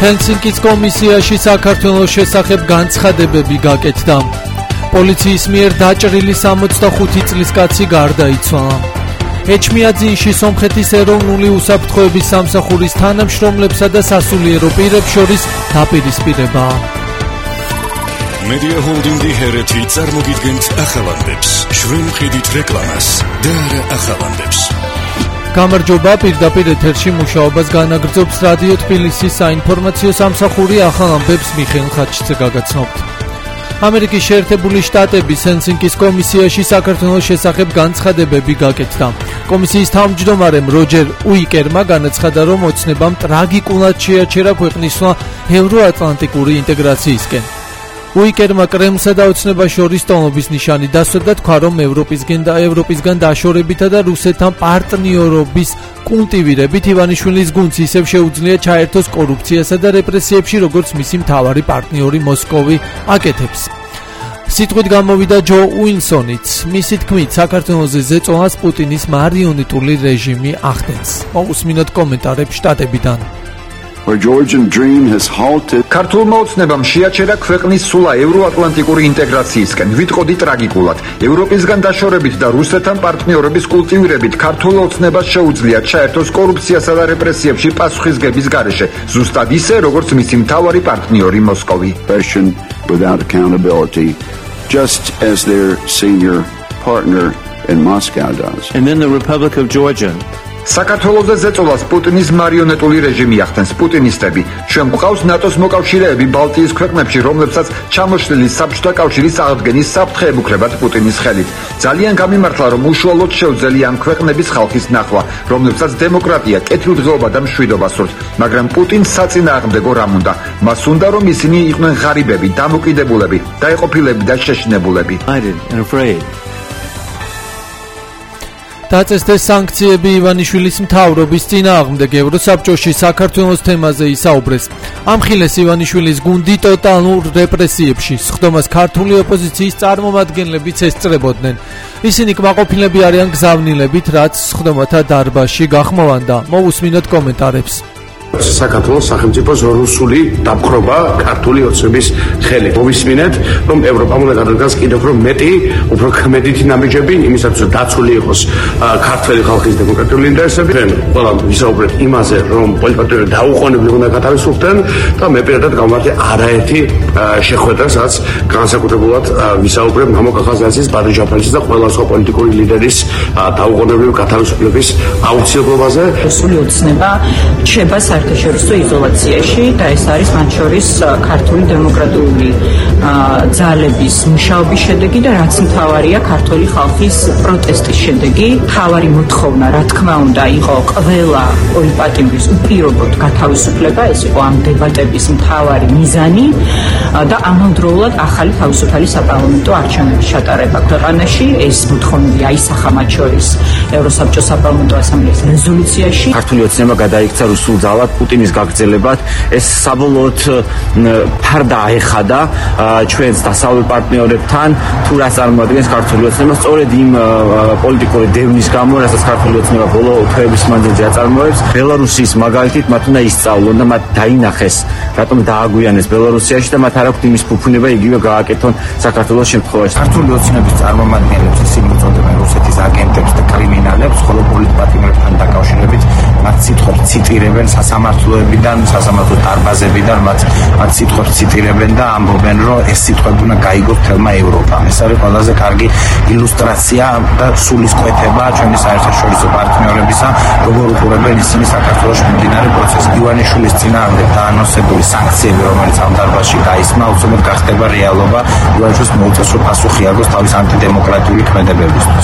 ჰელსინკის კომისიაში საქართველოს შესახებ განცხადებები გაკეთდა. პოლიციის მიერ დაჭრილი 65 წლის კაცი გარდაიცვალა. ეჩმიაძინში სომხეთის ეროვნული უსაფრთხოების სამსახურის თანამშრომლებსა და სასულიერო პირებს შორის დაპირისპირებაა. Media Holding-ი ჰერეთი წარმოგიდგენთ ახალანდებს, შვენ მყიდით რეკლამას და არა ახალანდებს. გამარჯობა, პირდაპირ ეთერში მუშაობას განაგრძობს რადიო თბილისის საინფორმაციო სამსახური ახალამბებს მიხეილ ხაჩიძე გაგაცნობთ. ამერიკის შეერთებული შტატების ჰელსინკის კომისიაში საქართველოს შესახებ განცხადებები გაკეთდა. კომისიის თავმჯდომარემ როჯერ უიკერმა განაცხადა, რომ ოცნებამ ტრაგიკულად შეაჩერა ქვეყნისმა ევროატლანტიკური ინტეგრაციისკენ. უიკერმა კრემლსა და ოცნებას შორის ტონობის ნიშანი დასვა და თქვა, რომ ევროპისგან დაშორებითა და რუსეთთან პარტნიორობის კულტივირებით ივანიშვილის გუნდს ისევ შეუძლია ჩაერთოს კორუფციასა და რეპრესიებში, როგორც მისი მთავარი პარტნიორი მოსკოვი აკეთებს. სიტყვით გამოვიდა ჯო უილსონიც. მისი თქმით, საქართველოზე ზეწოლას პუტინის მარიონეტული რეჟიმი ახდენს. მოусმინოთ კომენტარებს შტატებიდან. ქართულმა ოცნებამ შეაჩერა ქვეყნის სულა ევროატლანტიკური ინტეგრაციისკენ. ვიტყოდი ტრაგიკულად. ევროპისგან დაშორებით და რუსეთთან პარტნიორობის კულტივირებით ქართულ ოცნებას შეუძლია ჩაერთოს კორუფციასა და რეპრესიებში პასუხისგების გარეშე, ზუსტად ისე, როგორც მისი მთავარი პარტნიორი მოსკოვი. Without accountability, just as their senior partner in Moscow does. And then the Republic of Georgia. საქართველოზე ზეწოლას პუტინის მარიონეტული რეჟიმი ახდენს. პუტინისტები ჩვენ გვყავს ნატოს მოკავშირეები ბალტიის ქვეყნებში, რომლებსაც ჩამოშლილი საბჭოთა კავშირის აღდგენის საფრთხე ემუქრებათ პუტინის ხელით. ძალიან გამიმართლა, რომ უშუალოდ შეუძლია ამ ქვეყნების ხალხის ნახვა, რომლებსაც დემოკრატია, კეთილდღეობა და მშვიდობა სურთ. მაგრამ პუტინს საწინააღმდეგო რამ უნდა? მას უნდა, რომ ისინი იყვნენ ღარიბები, დამოკიდებულები, დაეყოფილები და შეშინებულები. დაწესდეს სანქციები ივანიშვილის მთავრობის წინააღმდეგ. ევროსაბჭოში საქართველოს თემაზე ისაუბრეს. ამხილეს ივანიშვილის გუნდი ტოტალურ რეპრესიებში. სხდომას ქართული ოპოზიციის წარმომადგენლებიც ესწრებოდნენ. ისინი კმაყოფილები არიან გზავნილებით, რაც სხდომათა დარბაზში გახმოვანდა. მოусმინოთ კომენტარებს. საქართველოს სახელმწიფოს რუსული დაპყრობა ქართული ოცნების ხელით. მოვისმინეთ, რომ ევროპამ უნდა გადადგას კიდევ უფრო მეტი, უფრო კმედითი ნაბიჯები იმისათვის, რომ დაცული იყოს ქართველი ხალხის დემოკრატიული ინტერესები. ყველამ ვისაუბრეთ იმაზე, რომ პოლიტიკურები დაუყოვნებლივ უნდა გათავისუფლდნენ და მე პირადად გავმართე არაერთი შეხვედრა, სადაც განსაკუთრებულად ვისაუბრებ მამუკახაზაძის, ბადრი ჯაფარიძის და ყველა სხვა პოლიტიკური ლიდერის დაუყოვნებლივ გათავისუფლების აუცილებლობაზე. რუსული ოცნება ჩება საერთაშორისო იზოლაციაში და ეს არის მათ შორის ქართული დემოკრატიული ძალების მუშაობის შედეგი და რაც მთავარია ქართული ხალხის პროტესტის შედეგი. მთავარი მოთხოვნა, რა თქმა უნდა, იყო ყველა პოლიტიკის უპირობოდ გათავისუფლება, ეს იყო ამ დებატების მთავარი მიზანი და ამავდროულად ახალი თავისუფალი საპარლამენტო არჩევნების ჩატარება ქვეყანაში. ეს მოთხოვნები აისახა მათ შორის ევროსაბჭოს საპარლამენტო ასამბლეის რეზოლუციაში. ქართული ოცნება გადაიქცა რუსულ ძალად პუტინის გაგრძელებად. ეს საბოლოოდ ფარდა აეხადა ჩვენს დასავლელ პარტნიორებთან, თუ რას წარმოადგენს ქართული ოცნება. სწორედ იმ პოლიტიკური დევნის გამო, რასაც ქართული ოცნება ბოლო თვეების მანძილზე აწარმოებს, ბელარუსის მაგალითით მათ უნდა ისწავლონ და მათ დაინახეს, რატომ დააგვიანეს ბელარუსიაში და მათ არ აქვთ იმის ფუფუნება იგივე გააკეთონ საქართველოს შემთხვევაში. ქართული ოცნების წარმომადგენლებს ისინი უწოდებენ რუსეთის აგენტებს და კრიმინალებს, ხოლო პოლიტპარტნიორებთან დაკავშირებით მათ სიტყვებს ციტირებენ სასამართლოებიდან, სასამართლო დარბაზებიდან, მათ სიტყვებს ციტირებენ და ამბობენ, რომ ეს სიტყვები უნდა გაიგოს მთელმა ევროპამ. ეს არის ყველაზე კარგი ილუსტრაცია და სულისკვეთება ჩვენი საერთაშორისო პარტნიორებისა, როგორ უყურებენ ისინი საქართველოს მიმდინარე პროცესს. ივანიშვილის წინააღმდეგ დაანონსებული სანქციები, რომელიც ამ დარბაზში გაისმა, უცებად გახდება რეალობა. ივანიშვილს მოუწევს, რომ პასუხი აგოს თავის ანტიდემოკრატიული ქმედებებისთვის.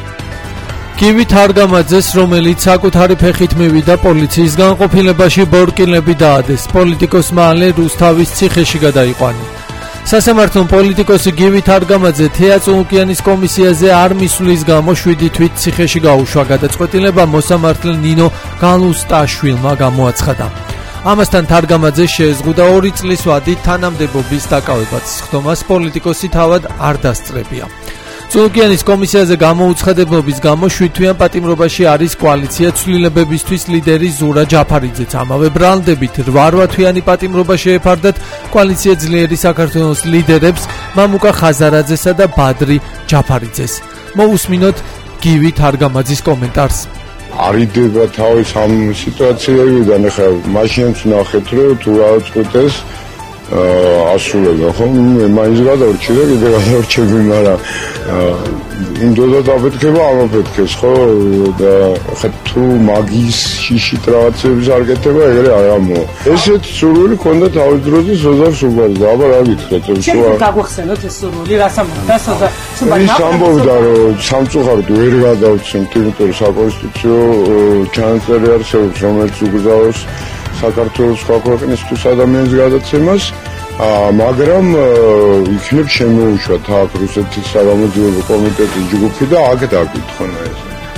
გივი თარგამაძეს, რომელიც საკუთარი ფეხით მივიდა პოლიციის განყოფილებაში, ბორკილები დაადეს. პოლიტიკოს მალე რუსთავის ციხეში გადაიყვანა. სასამართლომ პოლიტიკოსი გივი თარგამაძე თეატრ-ოკეანის კომისიაზე არ მისვლის გამო 7 თვით ციხეში გაუშვა. გადაწყვეტილება მოსამართლე ნინო გალუსტაშვილმა გამოაცხადა. ამასთან თარგამაძე შეეზღუდა 2 წლის ვადით თანამდებობის დაკავებაც. სხდომას პოლიტიკოსი თავად არ დასწრებია. წუნუკიანის კომისიაზე გამოუცხადებლობის გამო 7 თვიან პატიმრობაში არის კოალიცია ცვლილებებისთვის ლიდერი ზურა ჯაფარიძეც. ამავე ბრალდებით 8 თვიანი პატიმრობა შეეფარდათ კოალიცია ძლიერი საქართველოს ლიდერებს მამუკა ხაზარაძესა და ბადრი ჯაფარიძეს. მოусმინოთ გივი თარგამაძის კომენტარს. არიდება თავის ამ სიტუაციებიდან, ახლა მაშინაც ნახეთ, რომ თუ აწყდეს ასრულება, ხომ? მაინც გადავრჩი და კიდე გადავრჩები, მაგრამ იმდოდა დაფეთქება ამაფეთქეს, ხო? და ხა თუ მაგის შიშით რაღაცების არ გეთება, ეგრე არ ამოვა. ესეთ სურვილი ქონდა თავის დროზე სოზარ სუბარს, აბა რა გითხრათ, შენ გაგვახსენოთ ეს სურვილი, რას ამბობდა სოზარ სუბარი? ის ამბობდა, რომ სამწუხაროდ ვერ გადავცემთ, იმიტომ რომ საკონსტიტუციო ჩანაწერი არსებობს, რომელიც უგზავნოს საქართველოს სხვა ქვეყნისთვის ადამიანის გადაცემას, მაგრამ იქნებ შემოუშვათ აქ რუსეთის საგამოძიებო კომიტეტის ჯგუფი და აქ დაკითხონ ეს.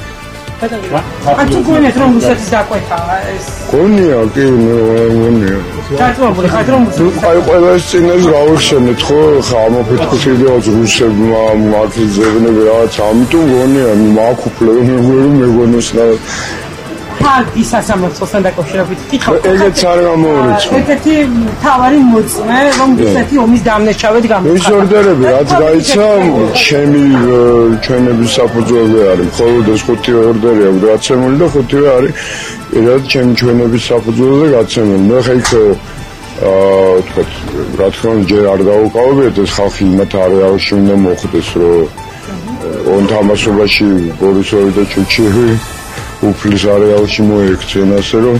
თუ გონიათ რომ რუსეთის დაკვეთა ეს? გონია, კი, გონია. დაწვებული ხარ რომ აი ყველა ეს წინას გავიხსენეთ, ხო? ხა ამოფეთქოს იდეაც რუსებმა მაქის ზევნები რაღაც, ამიტომ გონია, მაგ უფლება მეგონოს და ფაქტი სასამართლოსთან დაკავშირებით კითხავ. ეგეც არ გამოურიცხო. ერთ-ერთი მთავარი მოწმე, რომ რუსეთი ომის დამნაშავედ გამოცხადა. ეს ორდერები რაც გაიცა, ჩემი ჩვენების საფუძველი არის. მხოლოდ ეს 5 ორდერი აქვს გაცემული და 5-ვე არის პირად ჩემი ჩვენების საფუძველზე გაცემული. და ხა იქ თქვა, რა თქმა უნდა, ჯერ არ დაუკავებიათ ეს ხალხი იმათ არეალში უნდა მოხდეს, რომ ონთამასობაში ბორისოვი და ჩუჩიევი უფლის არეალში მოექცენ, ასე რომ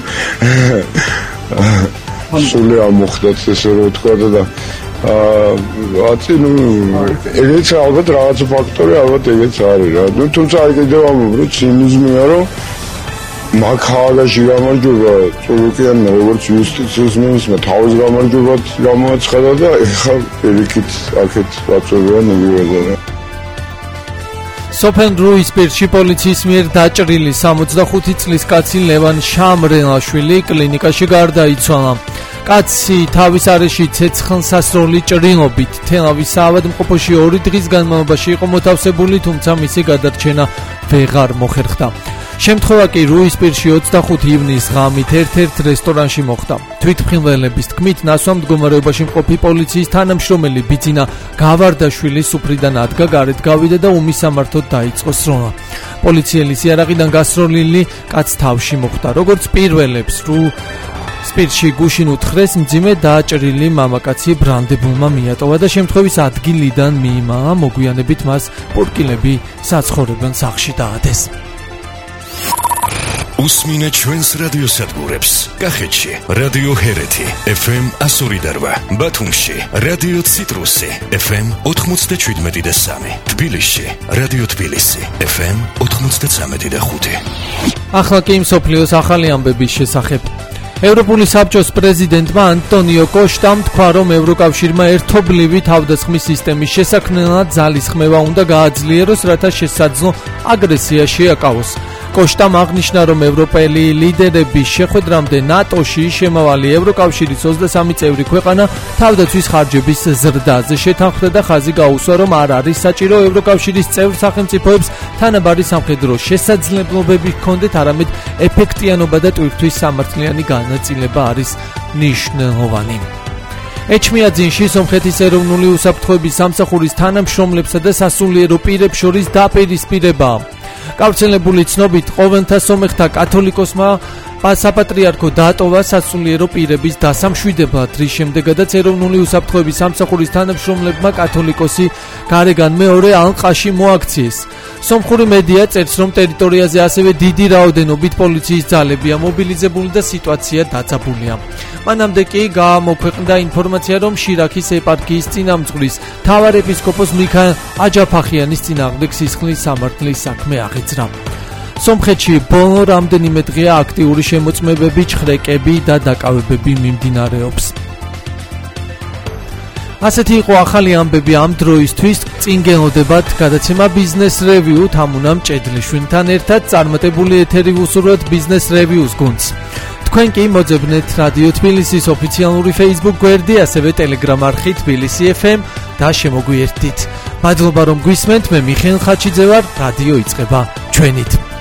სული ამოხდათ ესე რომ თქვა და აცი ნუ ეგეც ალბათ რაღაც ფაქტორი ალბათ ეგეც არის რა. ნუ თუმცა აი კიდევ ამბობ, ცინიზმია რომ მაგხალაში გამარჯობა წულუკიანმა როგორც იუსტიციის მინისტრმა თავის გამარჯვებად გამოაცხადა და ეხლა პირიქით აქეთ ვაწვევიან იგივეზე. სოფენ რუის პირში პოლიციის მიერ დაჭრილი 65 წლის კაცი ლევან შამრელაშვილი კლინიკაში გარდაიცვალა. კაცი თავის არეში ცეცხლსასროლი ჭრილობით თელავის საავადმყოფოში 2 დღის განმავლობაში იყო მოთავსებული, თუმცა მისი გადარჩენა ვეღარ მოხერხდა. შემთხვევა კი რუისპირში 25 ივნის ღამით ერთ-ერთ რესტორანში მოხდა. თვითმხილველების თქმით, ნასვამ მდგომარეობაში მყოფი პოლიციის თანამშრომელი ბიძინა გავარდაშვილის სუფრიდან ადგა, გარეთ გავიდა და უმისამართოდ დაიწყო სროლა. პოლიციელის იარაღიდან გასროლილი კაც თავში მოხვდა. როგორც პირველებს სპირტში გუშინ უთხრეს, მძიმე დაჭრილი მამაკაცი ბრალდებულმა მიატოვა და შემთხვევის ადგილიდან მიიმალა, მოგვიანებით მას პორკილები საცხოვრებელ სახლში დაადეს. უსმინე ჩვენს რადიოსადგურებს. კახეთში რადიო ჰერეთი FM 102, ბათუმში რადიო ციტრუსი FM 97.3, თბილისში რადიო თბილისი FM 93.5. ახლა კი მსოფლიოს ახალი ამბების შესახებ. ევროპული საბჭოს პრეზიდენტმა ანტონიო კოშტამ თქვა, რომ ევროკავშირმა ერთობლივი თავდასხმის სისტემის შესაქმნელად ძალისხმევა უნდა გააძლიეროს, რათა შესაძლო აგრესია შეაკავოს. კოშტამ აღნიშნა, რომ ევროპელი ლიდერების შეხვედრამდე ნატოში შემავალი ევროკავშირის 23 წევრი ქვეყანა თავდაცვის ხარჯების ზრდაზე შეთანხმდა და ხაზი გაუსვა, რომ არ არის საჭირო ევროკავშირის წევრ სახელმწიფოებს თანაბარი სამხედრო შესაძლებლობები ჰქონდეთ, არამედ ეფექტიანობა და ტვირთვის სამართლიანი განაწილება არის მნიშვნელოვანი. ეჩმიაძინში სომხეთის ეროვნული უსაფრთხოების სამსახურის თანამშრომლებსა და სასულიერო პირებს შორის დაპირისპირებაა. გავრცელებული ცნობით, ყოველთა სომეხთა კათოლიკოსმა საპატრიარქო დაატოვა სასულიერო პირების დასამშვიდებლად, რის შემდეგაც ეროვნული უსაფრთხოების სამსახურის თანამშრომლებმა კათოლიკოსი გარეგან მეორე ალყაში მოაქციეს. სომხური მედია წერს, რომ ტერიტორიაზე ასევე დიდი რაოდენობით პოლიციის ძალებია მობილიზებული და სიტუაცია დაძაბულია. მანამდე კი გამოქვეყნდა ინფორმაცია, რომ შირაქის ეპარქიის წინამძღვრის მთავარ ეპისკოპოს მიქაელ აჯაფახიანის წინააღმდეგ სისხლის სამართლის საქმე აღეძრა. სომხეთში ბოლო რამდენიმე დღეა აქტიური შემოწმებები, ჩხრეკები და დაკავებები მიმდინარეობს. ასეთი იყო ახალი ამბები ამ დროისთვის. წინ გელოდებათ გადაცემა Business Review თამუნამ ჭედლიშვენთან ერთად წარმატებული ეთერი უსურვოთ Business Review-ს გუნდს. თქვენ კი მოძებნეთ რადიო თბილისის ოფიციალური Facebook გვერდი, ასევე Telegram არხი თბილისი FM და შემოგვიერთდით. მადლობა რომ გვისმენთ, მე მიხეილ ხაჩიძე ვარ, რადიო იწყება ჩვენით.